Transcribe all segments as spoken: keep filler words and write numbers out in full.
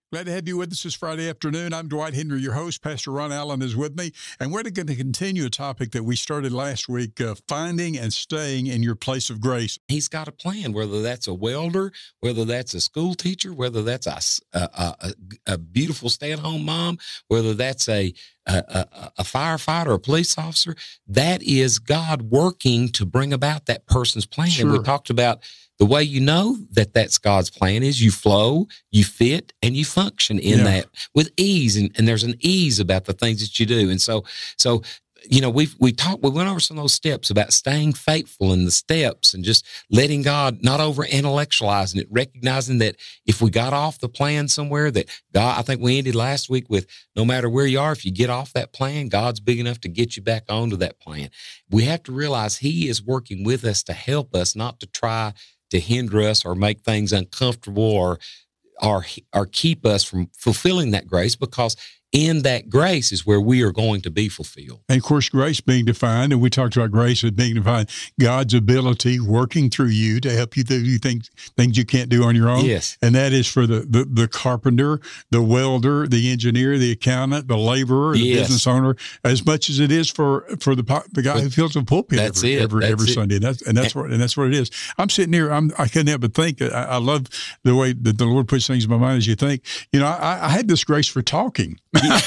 Glad to have you with us this Friday afternoon. I'm Dwight Henry, your host. Pastor Ron Allen is with me, and we're going to continue a topic that we started last week, uh, finding and staying in your place of grace. He's got a plan, whether that's a welder, whether that's a school teacher, whether that's a, a, a, a beautiful stay-at-home mom, whether that's a, a, a, a firefighter or a police officer. That is God working to bring about that person's plan. Sure. And we talked about the way you know that that's God's plan is you flow, you fit, and you function in Yeah. that with ease. And, and there's an ease about the things that you do. And so, so, you know, we we talked, we went over some of those steps about staying faithful in the steps and just letting God, not over intellectualizing it, recognizing that if we got off the plan somewhere that God, I think we ended last week with no matter where you are, if you get off that plan, God's big enough to get you back onto that plan. We have to realize He is working with us to help us, not to try to hinder us or make things uncomfortable or, or, or keep us from fulfilling that grace, because in that grace is where we are going to be fulfilled. And of course, grace being defined, and we talked about grace as being defined, God's ability working through you to help you do things, things you can't do on your own. Yes. And that is for the, the, the carpenter, the welder, the engineer, the accountant, the laborer, the Yes. business owner, as much as it is for, for the, po- the guy But who fills the pulpit that's every, it. every, That's every it. Sunday. And that's, and that's what, and that's what it is. I'm sitting here, I'm, I couldn't help but think, I, I love the way that the Lord puts things in my mind as you think, you know, I, I had this grace for talking.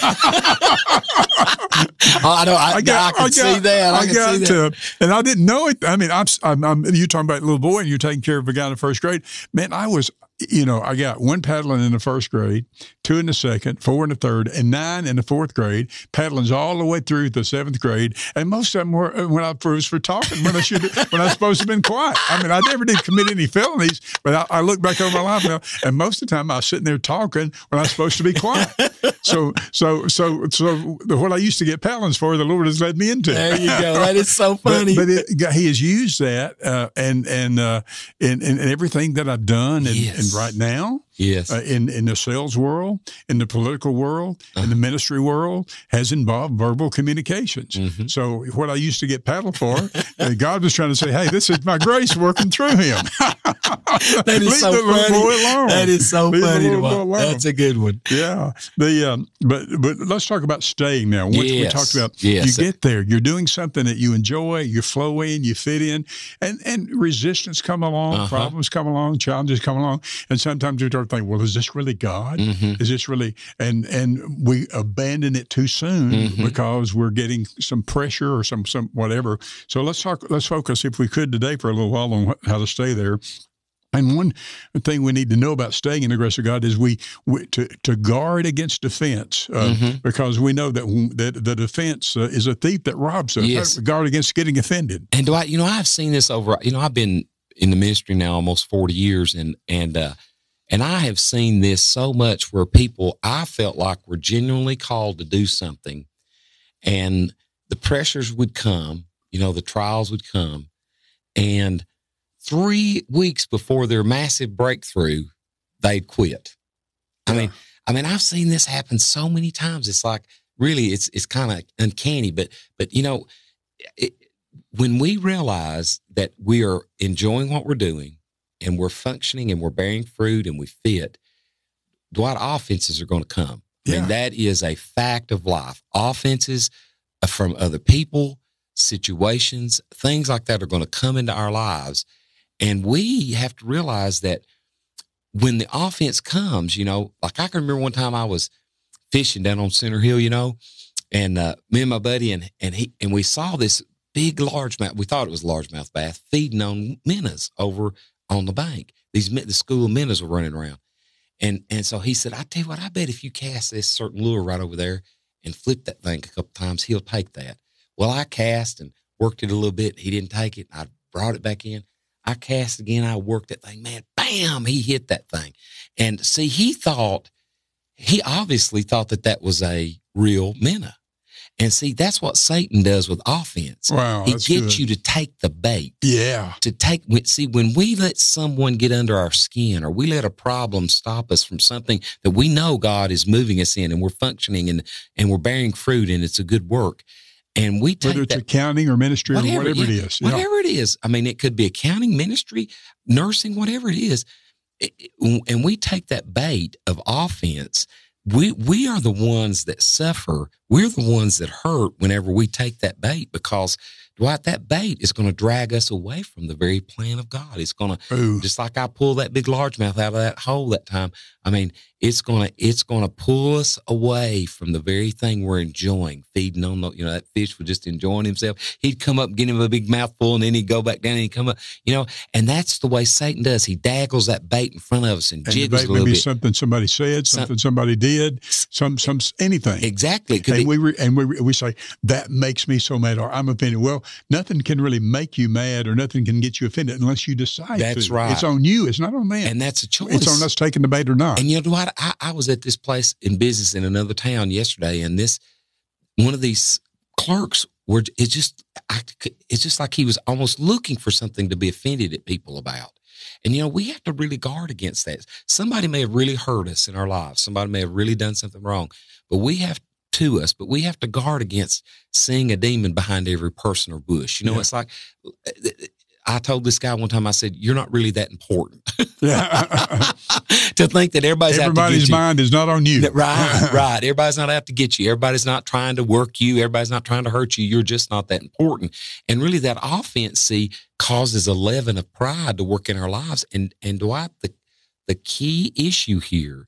Oh, I know. I, I, got- can I see got- that. I, I can got see that. to, and I didn't know it. I mean, I'm, I'm, I'm you talking about a little boy, and you're taking care of a guy in the first grade. Man, I was, you know, I got one paddling in the first grade, two in the second, four in the third, and nine in the fourth grade. Paddling's all the way through the seventh grade, and most of them were when I was for talking when I should when I was supposed to have been quiet. I mean, I never did commit any felonies, but I, I look back over my life now, and most of the time I was sitting there talking when I was supposed to be quiet. So, so, so, so what I used to get paddlings for, the Lord has led me into. There you go. That is so But, funny. but it, He has used that, uh, and and uh, in, in in everything that I've done, and, Yes. and right now, yes. uh, in in the sales world, in the political world, in the ministry world, has involved verbal communications. Mhm. So what I used to get paddled for, uh, God was trying to say, "Hey, this is my grace working through him." That is Leave so the little funny. boy alone. That is so Leave the funny. little To boy watch. alone. That's a good one. Yeah, the um, but but let's talk about staying now. Once we Yes. talked about Yes. you get there, you're doing something that you enjoy, you flow in, you fit in, and and resistance come along, Uh-huh. problems come along, challenges come along, and sometimes you start thinking, well, is this really God? Mhm. Is this really? And and we abandon it too soon Mhm. because we're getting some pressure or some some whatever. So let's talk. Let's focus, if we could, today for a little while on what, how to stay there. And one thing we need to know about staying in the grace of God is we, we to to guard against defense, uh, Mhm. because we know that that the defense uh, is a thief that robs us. Yes. Guard against getting offended. And Dwight, you know, I've seen this over, you know, I've been in the ministry now almost forty years, and, and, uh, and I have seen this so much where people I felt like were genuinely called to do something, and the pressures would come, you know, the trials would come, and three weeks before their massive breakthrough, they'd quit. I Yeah. mean, I mean, I've seen this happen so many times. It's like, really, it's, it's kind of uncanny, but, but, you know, it, when we realize that we are enjoying what we're doing and we're functioning and we're bearing fruit and we fit, Dwight, offenses are going to come. I Yeah. mean, that is a fact of life. Offenses from other people, situations, things like that are going to come into our lives. And we have to realize that when the offense comes, you know, like I can remember one time I was fishing down on Center Hill, you know, and uh, me and my buddy, and and he and we saw this big largemouth. We thought it was largemouth bass feeding on minnows over on the bank. These min- the school of minnows were running around, and and so he said, "I tell you what, I bet if you cast this certain lure right over there and flip that thing a couple times, he'll take that." Well, I cast and worked it a little bit. He didn't take it. I brought it back in. I cast again. I worked that thing. Man, bam! He hit that thing, and see, he thought. He obviously thought that that was a real minnow. And see, that's what Satan does with offense. Wow, he that's gets good. you to take the bait. Yeah. To take, see, when we let someone get under our skin or we let a problem stop us from something that we know God is moving us in and we're functioning and, and we're bearing fruit and it's a good work. And we take Whether it's that, accounting or ministry or whatever yeah, it is. Yeah. Whatever it is. I mean, it could be accounting, ministry, nursing, whatever it is. and we take that bait of offense, we we are the ones that suffer. We're the ones that hurt whenever we take that bait, because Dwight, that bait is going to drag us away from the very plan of God. It's going to, just like I pulled that big largemouth out of that hole that time. I mean, it's going to, it's going to pull us away from the very thing we're enjoying, feeding on the, you know, that fish was just enjoying himself. He'd come up, get him a big mouthful, and then he'd go back down and he'd come up, you know, and that's the way Satan does. He daggles that bait in front of us and, and jiggles a little maybe bit. Something somebody said, something some, somebody did, some, some, anything. Exactly. And it, we, re, and we, we say, that makes me so mad, or I'm offended. Well, nothing can really make you mad, or nothing can get you offended unless you decide That's to. right. It's on you. It's not on them. And that's a choice. It's on us taking the bait or not. And you know what? I, I was at this place in business in another town yesterday, and this one of these clerks were. It's just, I, it's just like he was almost looking for something to be offended at people about. And you know, we have to really guard against that. Somebody may have really hurt us in our lives. Somebody may have really done something wrong, but we have to us. But we have to guard against seeing a demon behind every person or bush. You know, yeah. It's like. I told this guy one time, I said, you're not really that important. Yeah. To think that everybody's Everybody's out to get you. mind is not on you. Right, right. Everybody's not out to get you. Everybody's not trying to work you. Everybody's not trying to hurt you. You're just not that important. And really that offense, see, causes a leaven of pride to work in our lives. And, and Dwight, the, the key issue here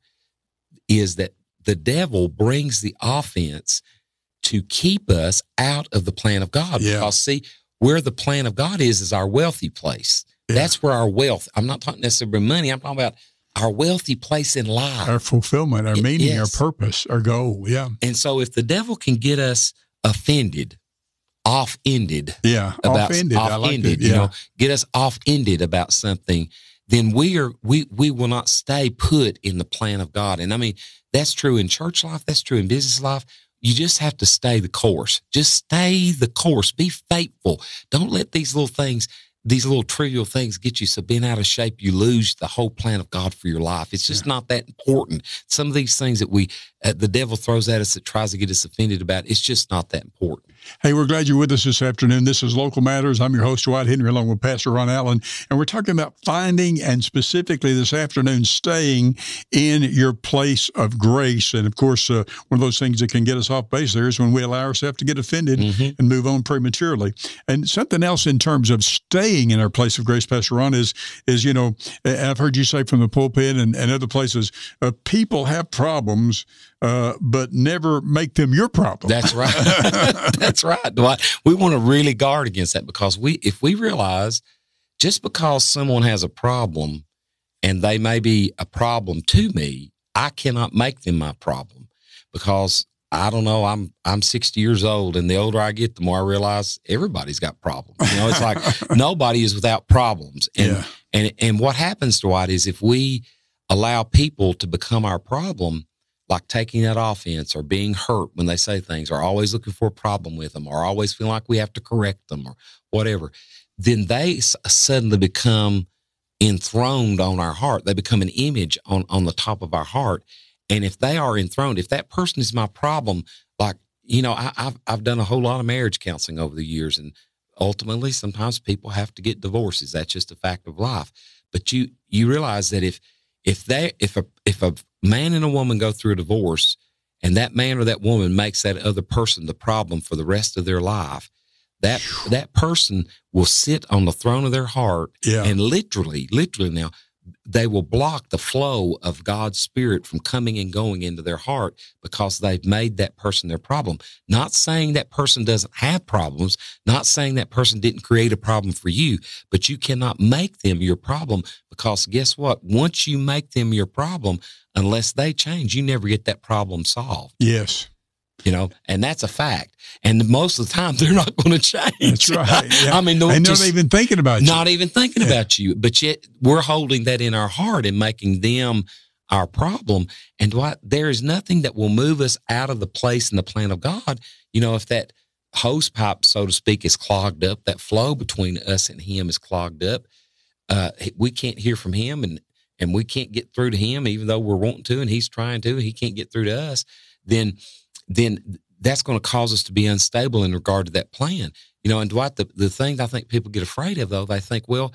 is that the devil brings the offense to keep us out of the plan of God. Yeah. Because, see, where the plan of God is, is our wealthy place. Yeah. That's where our wealth, I'm not talking necessarily money, I'm talking about our wealthy place in life. Our fulfillment, our it, meaning, yes. our purpose, our goal, yeah. And so if the devil can get us offended, off-ended. Yeah, about, off-ended, off-ended, I like it, yeah. You know, get us off-ended about something, then we are we we will not stay put in the plan of God. And I mean, that's true in church life, that's true in business life. You just have to stay the course. Just stay the course. Be faithful. Don't let these little things, these little trivial things get you so bent out of shape you lose the whole plan of God for your life. It's just yeah. not that important. Some of these things that we, uh, the devil throws at us that tries to get us offended about, it's just not that important. Hey, we're glad you're with us this afternoon. This is Local Matters. I'm your host, Dwight Henry, along with Pastor Ron Allen, and we're talking about finding and specifically this afternoon staying in your place of grace. And, of course, uh, one of those things that can get us off base there is when we allow ourselves to get offended mm-hmm. and move on prematurely. And something else in terms of staying in our place of grace, Pastor Ron, is, is you know, I've heard you say from the pulpit and, and other places, uh, people have problems, uh, but never make them your problem. That's right. That's right, Dwight. We want to really guard against that, because we, if we realize just because someone has a problem and they may be a problem to me, I cannot make them my problem, because I don't know, I'm, I'm sixty years old, and the older I get, the more I realize everybody's got problems. You know, it's like nobody is without problems. And, yeah. and, and what happens, Dwight, is if we allow people to become our problem, like taking that offense or being hurt when they say things, or always looking for a problem with them, or always feeling like we have to correct them or whatever, then they s- suddenly become enthroned on our heart. They become an image on, on the top of our heart. And if they are enthroned, if that person is my problem, like, you know, I, I've, I've done a whole lot of marriage counseling over the years, and ultimately sometimes people have to get divorces. That's just a fact of life. But you, you realize that if, if they, if a, if a man and a woman go through a divorce, and that man or that woman makes that other person the problem for the rest of their life, that, that person will sit on the throne of their heart yeah. and literally, literally now, they will block the flow of God's Spirit from coming and going into their heart, because they've made that person their problem. Not saying that person doesn't have problems, not saying that person didn't create a problem for you, but you cannot make them your problem, because guess what? Once you make them your problem, unless they change, you never get that problem solved. Yes. You know, and that's a fact. And most of the time, they're not going to change. That's right. Yeah. I mean, they're just, not even thinking about you. Not even thinking yeah. about you. But yet, we're holding that in our heart and making them our problem. And Dwight, there is nothing that will move us out of the place in the plan of God. You know, if that hose pipe, so to speak, is clogged up, that flow between us and Him is clogged up, uh, we can't hear from Him, and and we can't get through to Him, even though we're wanting to, and He's trying to, He can't get through to us, then then that's going to cause us to be unstable in regard to that plan. You know, and Dwight, the, the thing I think people get afraid of, though, they think, well,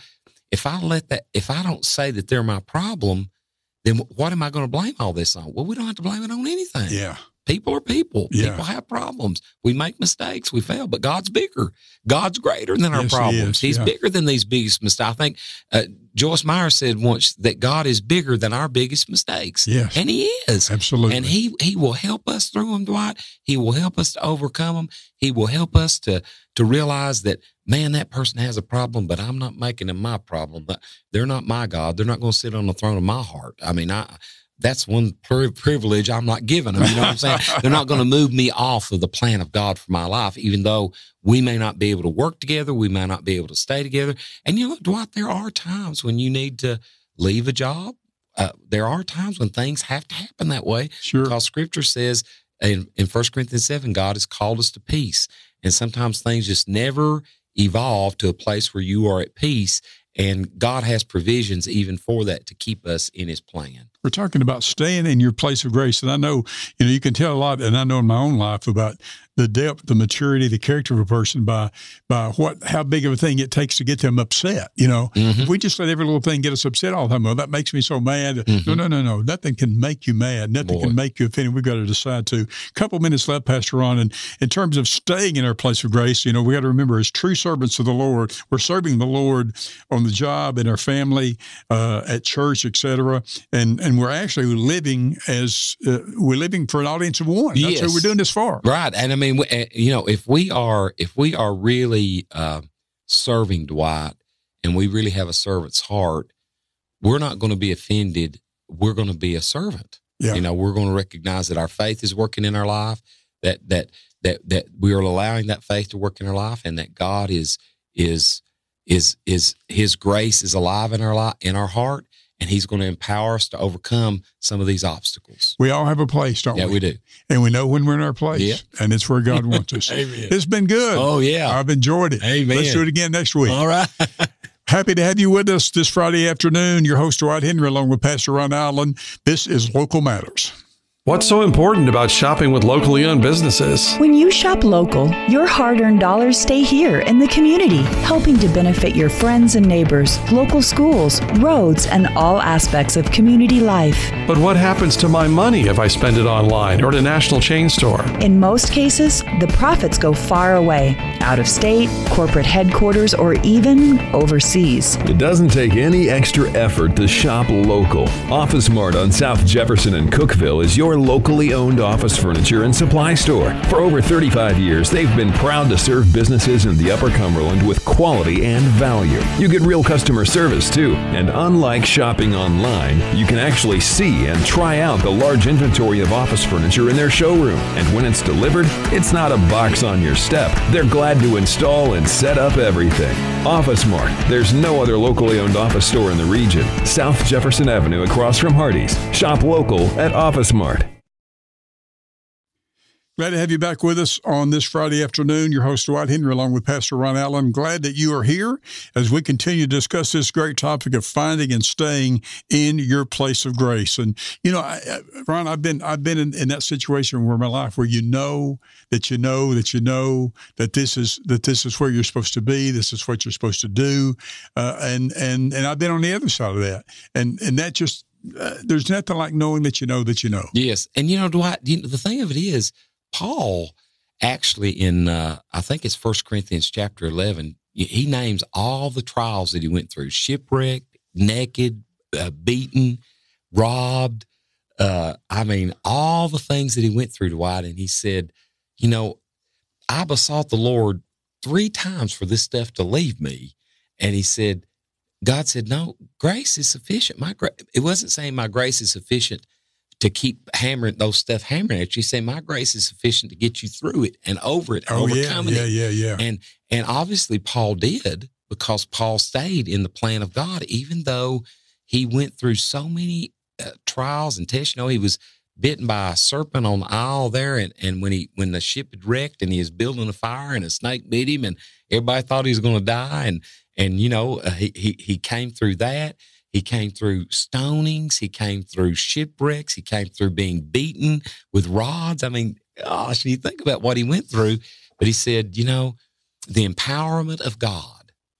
if I let that, if I don't say that they're my problem, then what am I going to blame all this on? Well, we don't have to blame it on anything. Yeah. People are people. Yeah. People have problems. We make mistakes. We fail, but God's bigger. God's greater than our Yes, he problems. is. He's Yeah. bigger than these biggest mistakes. I think uh, Joyce Meyer said once that God is bigger than our biggest mistakes. Yes. And he is. Absolutely. And he, he will help us through them, Dwight. He will help us to overcome them. He will help us to, to realize that, man, that person has a problem, but I'm not making them my problem. But they're not my God. They're not going to sit on the throne of my heart. I mean, I, that's one pri- privilege I'm not giving them. You know what I'm saying? They're not going to move me off of the plan of God for my life, even though we may not be able to work together. We may not be able to stay together. And you know, Dwight, there are times when you need to leave a job. Uh, there are times when things have to happen that way. Sure. Because Scripture says in, in First Corinthians seven, God has called us to peace. And sometimes things just never evolve to a place where you are at peace. And God has provisions even for that to keep us in his plan. We're talking about staying in your place of grace. And I know, you know, you can tell a lot, and I know in my own life about the depth, the maturity, the character of a person by by what how big of a thing it takes to get them upset. You know, Mm-hmm. if we just let every little thing get us upset all the time, well, that makes me so mad. Mm-hmm. No, no, no, no. Nothing can make you mad. Nothing Boy. can make you offended. We've got to decide to. A couple minutes left, Pastor Ron. And in terms of staying in our place of grace, you know, we got to remember as true servants of the Lord, we're serving the Lord on the job, in our family, uh, at church, et cetera. And, and we're actually living as uh, we're living for an audience of one. That's Yes. who we're doing this for. Right. And I mean, we- uh, you know, if we are, if we are really uh, serving Dwight and we really have a servant's heart, we're not going to be offended. We're going to be a servant. Yeah. You know, we're going to recognize that our faith is working in our life, that, that, that, that we are allowing that faith to work in our life, and that God is, is, is, is his grace is alive in our life, in our heart. And he's going to empower us to overcome some of these obstacles. We all have a place, don't Yeah, we? we do. And we know when we're in our place. Yeah. And it's where God wants us. Amen. It's been good. Oh, yeah. I've enjoyed it. Amen. Let's do it again next week. All right. Happy to have you with us this Friday afternoon. Your host, Dwight Henry, along with Pastor Ron Allen. This is Local Matters. What's so important about shopping with locally owned businesses? When you shop local, your hard-earned dollars stay here in the community, helping to benefit your friends and neighbors, local schools, roads, and all aspects of community life. But what happens to my money if I spend it online or at a national chain store? In most cases, the profits go far away, out of state, corporate headquarters, or even overseas. It doesn't take any extra effort to shop local. Office Mart on South Jefferson and Cookeville is your locally owned office furniture and supply store. For over thirty-five years, they've been proud to serve businesses in the Upper Cumberland with quality and value. You get real customer service too, and unlike shopping online, you can actually see and try out the large inventory of office furniture in their showroom. And when it's delivered, it's not a box on your step. They're glad to install and set up everything. Office Mart. There's no other locally owned office store in the region. South Jefferson Avenue across from Hardee's. Shop local at Office Mart. Glad to have you back with us on this Friday afternoon. Your host, Dwight Henry, along with Pastor Ron Allen. Glad that you are here as we continue to discuss this great topic of finding and staying in your place of grace. And, you know, I, I, Ron, I've been I've been in, in that situation where my life where you know that you know that you know that this is that this is where you're supposed to be. This is what you're supposed to do. Uh, and, and, and I've been on the other side of that. And, and that just, uh, there's nothing like knowing that you know that you know. Yes. And, you know, Dwight, you know, the thing of it is, Paul actually in, uh, I think it's First Corinthians chapter eleven, he names all the trials that he went through: shipwrecked, naked, uh, beaten, robbed. Uh, I mean, all the things that he went through, Dwight. And he said, you know, I besought the Lord three times for this stuff to leave me. And he said, God said, no, grace is sufficient. My gra-. It wasn't saying my grace is sufficient to keep hammering those stuff hammering at you. Say, my grace is sufficient to get you through it and over it and Oh, yeah, overcoming yeah, it. yeah, yeah. And, and obviously Paul did, because Paul stayed in the plan of God, even though he went through so many uh, trials and tests. You know, he was bitten by a serpent on the isle there. And, and when he, when the ship had wrecked and he was building a fire and a snake bit him and everybody thought he was going to die. And, and, you know, uh, he, he, he came through that. He came through stonings. He came through shipwrecks. He came through being beaten with rods. I mean, gosh, you think about what he went through. But he said, you know, the empowerment of God,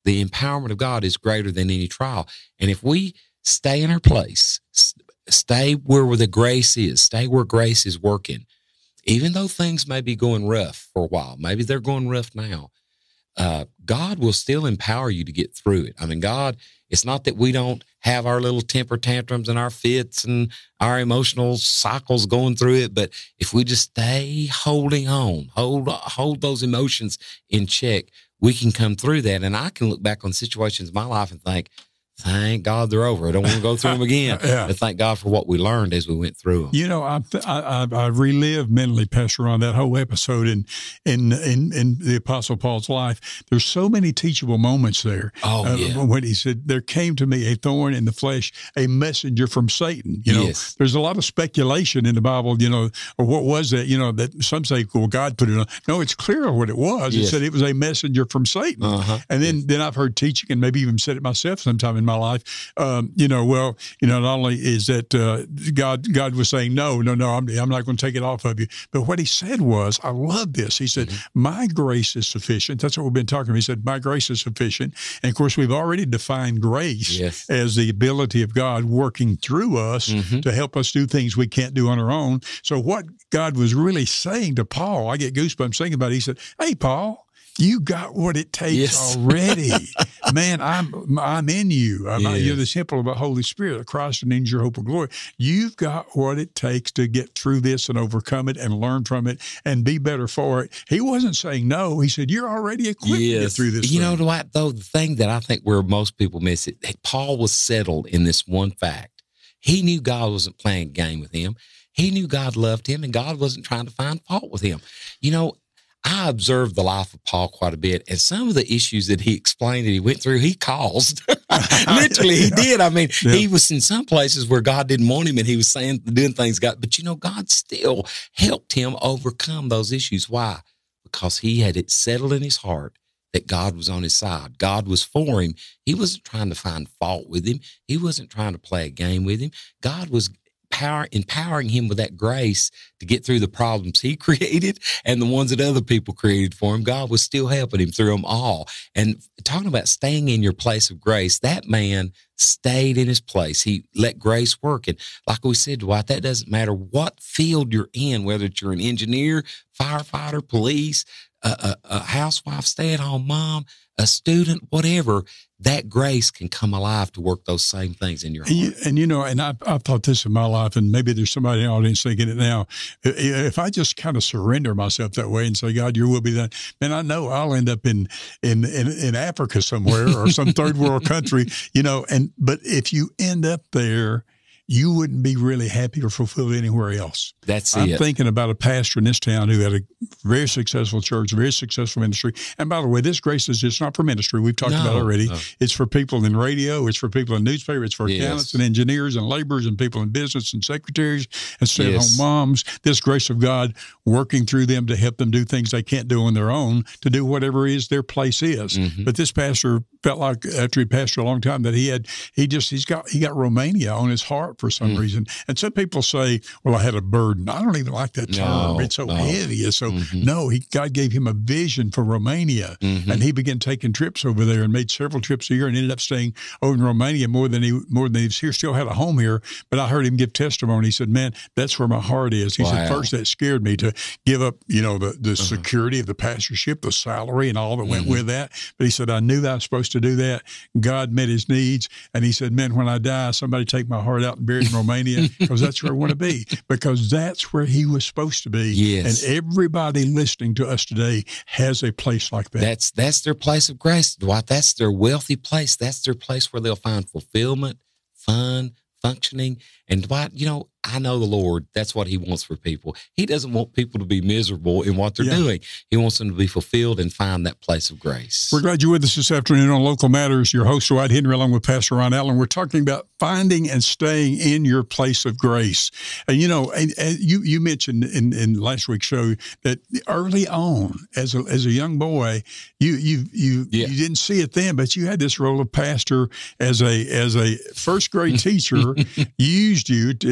the empowerment of God is greater than any trial. And if we stay in our place, stay where the grace is, stay where grace is working, even though things may be going rough for a while, maybe they're going rough now, uh, God will still empower you to get through it. I mean, God, it's not that we don't have our little temper tantrums and our fits and our emotional cycles going through it, but if we just stay holding on, hold hold those emotions in check, we can come through that. And I can look back on situations in my life and think, thank God they're over. I don't want to go through them again. Yeah. But thank God for what we learned as we went through them. You know, I I, I relive mentally, Pastor Ron, that whole episode in in in, in the Apostle Paul's life. There's so many teachable moments there. Oh, uh, yeah. When he said, "There came to me a thorn in the flesh, a messenger from Satan." You know, Yes. there's a lot of speculation in the Bible. You know, or what was that? You know, that some say, "Well, God put it on." No, it's clear what it was. It Yes. said it was a messenger from Satan. Uh-huh. And then then I've heard teaching, and maybe even said it myself sometime in my life. Um, you know, well, you know, not only is that uh, God, God was saying, no, no, no, I'm, I'm not going to take it off of you. But what he said was, I love this. He said, mm-hmm. my grace is sufficient. That's what we've been talking about. He said, my grace is sufficient. And of course, we've already defined grace Yes. as the ability of God working through us mm-hmm. to help us do things we can't do on our own. So what God was really saying to Paul, I get goosebumps thinking about it. He said, hey, Paul, you got what it takes Yes. already. Man, I'm I'm in you. I'm, Yes. You're the temple of the Holy Spirit, of Christ, and in your hope of glory. You've got what it takes to get through this and overcome it and learn from it and be better for it. He wasn't saying no. He said, you're already equipped yes. to get through this. You thing. know, Dwight, though, the thing that I think where most people miss it, Paul was settled in this one fact. He knew God wasn't playing a game with him. He knew God loved him, and God wasn't trying to find fault with him. You know, I observed the life of Paul quite a bit, and some of the issues that he explained that he went through, he caused. Literally, he did. I mean, yeah. he was in some places where God didn't want him, and he was saying, doing things, God, but you know, God still helped him overcome those issues. Why? Because he had it settled in his heart that God was on his side. God was for him. He wasn't trying to find fault with him. He wasn't trying to play a game with him. God was Power, empowering him with that grace to get through the problems he created and the ones that other people created for him. God was still helping him through them all. And talking about staying in your place of grace, that man stayed in his place. He let grace work. And like we said, Dwight, that doesn't matter what field you're in, whether it's you're an engineer, firefighter, police, a, a, a housewife, stay-at-home mom, a student, whatever, that grace can come alive to work those same things in your heart. And you, and you know, and I've, I've thought this in my life, and maybe there's somebody in the audience thinking it now. If I just kind of surrender myself that way and say, God, your will be done, man, I know I'll end up in in in, in Africa somewhere or some third world country, you know. And but if you end up there, you wouldn't be really happy or fulfilled anywhere else. That's I'm it. I'm thinking about a pastor in this town who had a very successful church, very successful ministry. And by the way, this grace is just not for ministry. We've talked No, about it already. no. It's for people in radio. It's for people in newspaper. It's for Yes. accountants and engineers and laborers and people in business and secretaries and stay-at-home Yes. moms. This grace of God working through them to help them do things they can't do on their own, to do whatever it is their place is. Mhm. But this pastor felt like after he pastored a long time that he had, he just, he's got, he got Romania on his heart for some Mm. reason. And some people say, well, I had a burden. I don't even like that term. No, it's so no. heavy. It's so, Mhm. no, he, God gave him a vision for Romania. Mhm. And he began taking trips over there and made several trips a year and ended up staying over in Romania more than he, more than he was here. Still had a home here. But I heard him give testimony. He said, man, that's where my heart is. He said, Wow. first that scared me to give up, you know, the, the security of the pastorship, the salary and all that went Mhm. with that. But he said, I knew that I was supposed to do that. God met his needs. And he said, man, when I die, somebody take my heart out and bury it in Romania because that's where I want to be, because that's where he was supposed to be. Yes. And everybody listening to us today has a place like that. That's that's their place of grace, Dwight. That's their wealthy place. That's their place where they'll find fulfillment, fun, functioning. And Dwight, you know, I know the Lord, that's what he wants for people. He doesn't want people to be miserable in what they're Yeah. doing. He wants them to be fulfilled and find that place of grace. We're glad you're with us this afternoon on Local Matters. Your host, Dwight Henry, along with Pastor Ron Allen. We're talking about finding and staying in your place of grace. And, you know, and, and you you mentioned in, in last week's show that early on, as a, as a young boy, you you you Yeah. you didn't see it then, but you had this role of pastor as a as a first grade teacher. Used you to,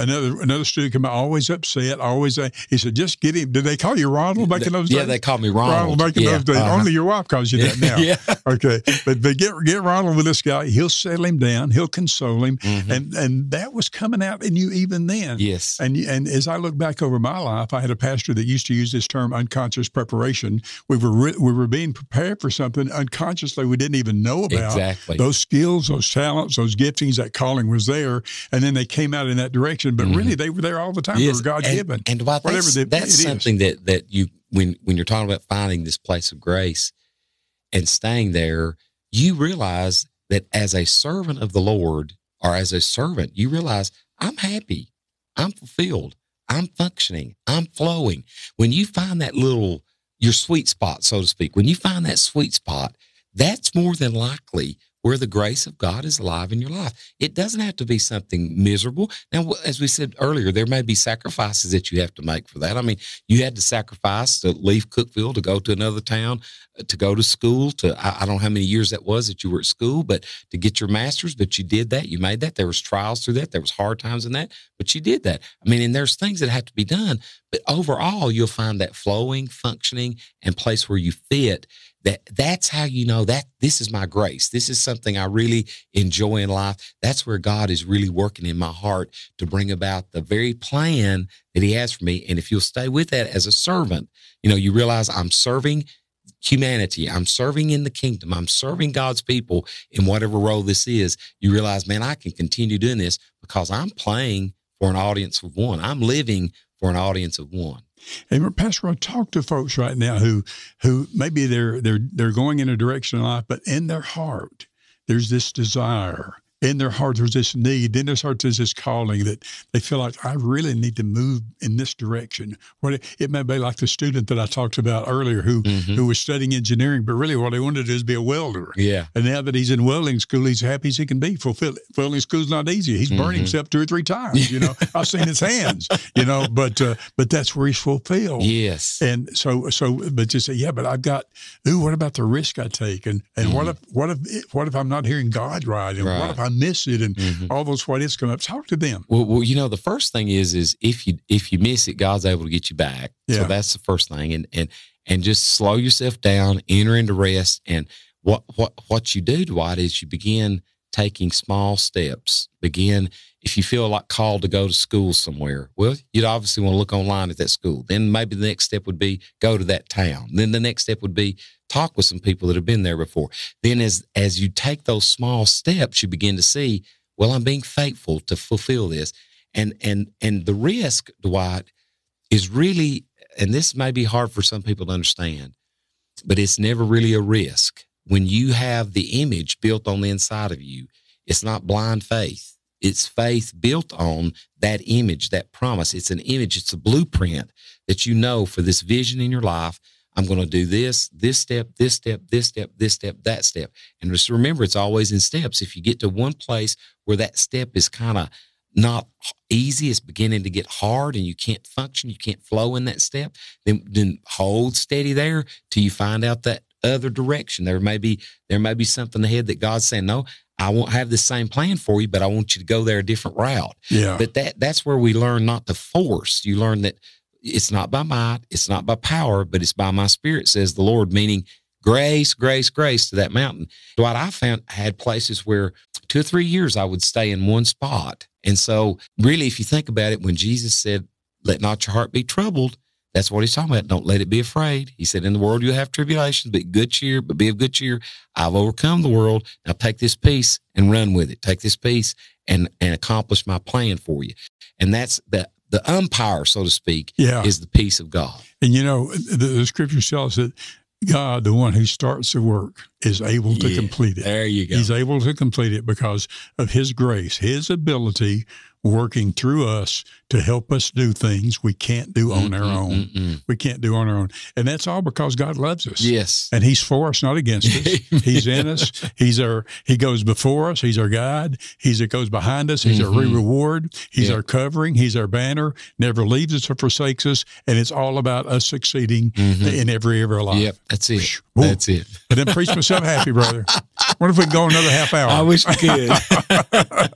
another another student come out, always upset, always. Uh, he said, "Just get him." Did they call you Ronald back in those days? Yeah, they called me Ronald. Ronald back in yeah, those days. uh-huh. Only your wife calls you that now. Yeah. Okay, but but get get Ronald with this guy. He'll settle him down. He'll console him, Mhm. and and that was coming out in you even then. Yes. And and as I look back over my life, I had a pastor that used to use this term unconscious preparation. We were re- we were being prepared for something unconsciously we didn't even know about. Exactly. Those skills, those talents, those giftings, that calling was there, and then they came out in that direction. But Mhm. really, they were there all the time. Yes, They were God and- given. And, Dwight, Whatever that's, the- that's it is. something that, that you, when, when you're talking about finding this place of grace and staying there, you realize that as a servant of the Lord or as a servant, you realize I'm happy, I'm fulfilled, I'm functioning, I'm flowing. When you find that little, your sweet spot, so to speak, when you find that sweet spot, that's more than likely where the grace of God is alive in your life. It doesn't have to be something miserable. Now, as we said earlier, there may be sacrifices that you have to make for that. I mean, you had to sacrifice to leave Cookeville to go to another town, to go to school, to, I, I don't know how many years that was that you were at school, but to get your master's, but you did that. You made that. There was trials through that. There was hard times in that, but you did that. I mean, and there's things that have to be done, but overall, you'll find that flowing, functioning, and place where you fit. That that's how you know that this is my grace. This is something I really enjoy in life. That's where God is really working in my heart to bring about the very plan that he has for me. And if you'll stay with that as a servant, you know, you realize I'm serving humanity. I'm serving in the kingdom. I'm serving God's people in whatever role this is. You realize, man, I can continue doing this because I'm playing for an audience of one. I'm living for an audience of one. Hey, Pastor, I talk to folks right now who, who maybe they're they're they're going in a direction in life, but in their heart, there's this desire. In their heart, there's this need. In their heart, there's this calling that they feel like, I really need to move in this direction. What it, it may be like the student that I talked about earlier who Mm-hmm. who was studying engineering, but really what he wanted to do is be a welder. Yeah. And now that he's in welding school, he's happy as he can be. Fulfill, welding school's not easy. He's burned Mhm. himself two or three times. You know, I've seen his hands. You know, but uh, but that's where he's fulfilled. Yes. And so, so, but you say, yeah, but I've got, ooh, what about the risk I take? And, and what if, what if, what if I'm not hearing God right? And Right. what if I miss it? And Mhm. all those what ifs come up. Talk to them. Well, well, you know, the first thing is, is if you, if you miss it, God's able to get you back. Yeah. So that's the first thing. And, and, and just slow yourself down, enter into rest. And what, what, what you do, Dwight, is you begin taking small steps. Begin, if you feel like called to go to school somewhere, well, you'd obviously want to look online at that school. Then maybe the next step would be go to that town. Then the next step would be talk with some people that have been there before. Then as, as you take those small steps, you begin to see, well, I'm being faithful to fulfill this. And, and, and the risk, Dwight, is really, and this may be hard for some people to understand, but it's never really a risk. When you have the image built on the inside of you, it's not blind faith. It's faith built on that image, that promise. It's an image. It's a blueprint that you know for this vision in your life. I'm going to do this, this step, this step, this step, this step, that step. And just remember, it's always in steps. If you get to one place where that step is kind of not easy, it's beginning to get hard and you can't function, you can't flow in that step, then, then hold steady there till you find out that other direction. There may be, there may be something ahead that God's saying, no, I won't have the same plan for you, but I want you to go there a different route. Yeah. But that, that's where we learn not to force. You learn that it's not by might, it's not by power, but it's by my spirit, says the Lord, meaning grace, grace, grace to that mountain. Dwight, I found I had places where two or three years I would stay in one spot. And so really, if you think about it, when Jesus said, let not your heart be troubled, that's what he's talking about. Don't let it be afraid. He said, in the world, you'll have tribulations, but good cheer, but be of good cheer. I've overcome the world. Now take this peace and run with it. Take this peace and, and accomplish my plan for you. And that's the, the umpire, so to speak, Yeah. is the peace of God. And you know, the, the scriptures tell us that God, the one who starts the work, is able to Yeah, complete it. there you go. He's able to complete it because of his grace, his ability working through us to help us do things we can't do on our own. Mm-mm. We can't do on our own. And that's all because God loves us. Yes. And he's for us, not against us. He's in us. He's our, he goes before us. He's our guide. He's that goes behind us. He's Mhm. our reward. He's Yeah. our covering. He's our banner, never leaves us or forsakes us. And it's all about us succeeding Mhm. in every area of our life. Yep. That's it. Woo. That's it. But then preach myself happy, brother. What if we can go another half hour? I wish we could.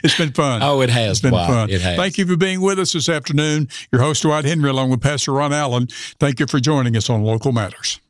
It's been fun. Oh, it has. It's been Wow, fun. It has. Thank you for being with us this afternoon. Your host, Dwight Henry, along with Pastor Ron Allen. Thank you for joining us on Local Matters.